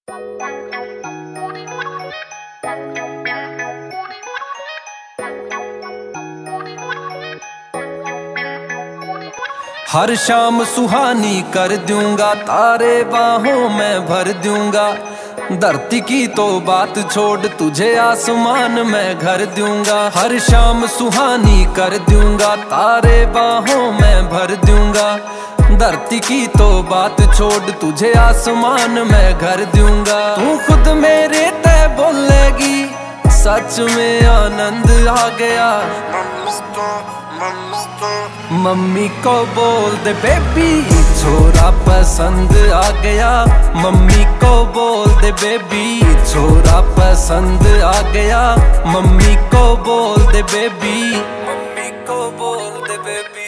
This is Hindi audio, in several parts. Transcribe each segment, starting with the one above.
हर शाम सुहानी कर दूंगा, तारे बाहों में भर दूंगा। धरती की तो बात छोड़, तुझे आसमान में घर दूंगा। हर शाम सुहानी कर दूंगा, तारे बाहों में भर दूंगा। धरती की तो बात छोड़, तुझे आसमान में घर दूंगा। तू खुद मेरे तय बोलेगी, सच में आनंद आ गया। मम्मी को बोल दे बेबी, छोरा पसंद आ गया। मम्मी को बोल दे बेबी, छोरा पसंद आ गया। मम्मी को बोल दे बेबी, मम्मी को बोल दे बेबी।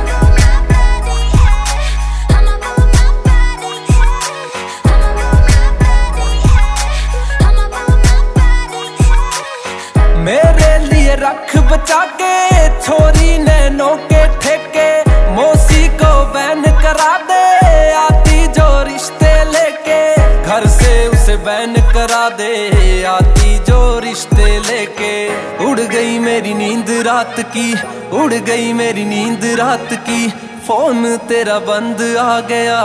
मेरे लिए रख बचा के, छोरी नैनों के ठेके। मौसी को बैन करा दे, आती जो रिश्ते लेके। घर से उसे बैन करा दे, आती जो रिश्ते लेके। उड़ गई मेरी नींद रात की, उड़ गई मेरी नींद रात की। फोन तेरा बंद आ गया।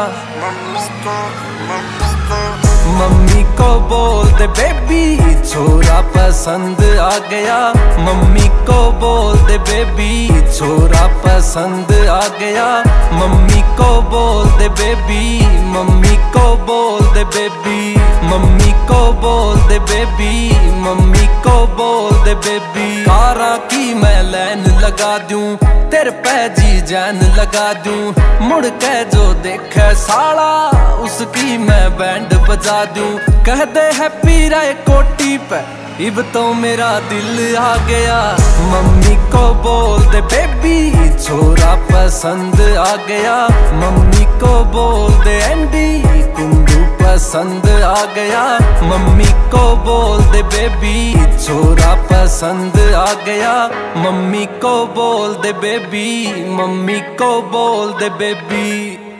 मम्मी को बोल दे बेबी, छोरा पसंद आ गया। मम्मी को बोल दे बेबी, छोरा पसंद आ गया। मम्मी को बोल दे बेबी, मम्मी को बोल दे बेबी। मम्मी को बोल दे बेबी, मम्मी को बोल दे बेबी। कारा की मैं लाइन लगा दूं, तेरे पे जी जान लगा दूं। मुड़ के जो देखे साला, उसकी मैं बैंड बजा दूं। कह दे हैप्पी राय कोटी पे, इब तो मेरा दिल आ गया। मम्मी को बोल दे बेबी, छोरा पसंद आ गया। मम्मी को बोल दे एंडी, कुंडू पसंद आ गया। मम्मी को बोल दे बेबी, छोरा पसंद आ गया। मम्मी को बोल दे बेबी, मम्मी को बोल दे बेबी।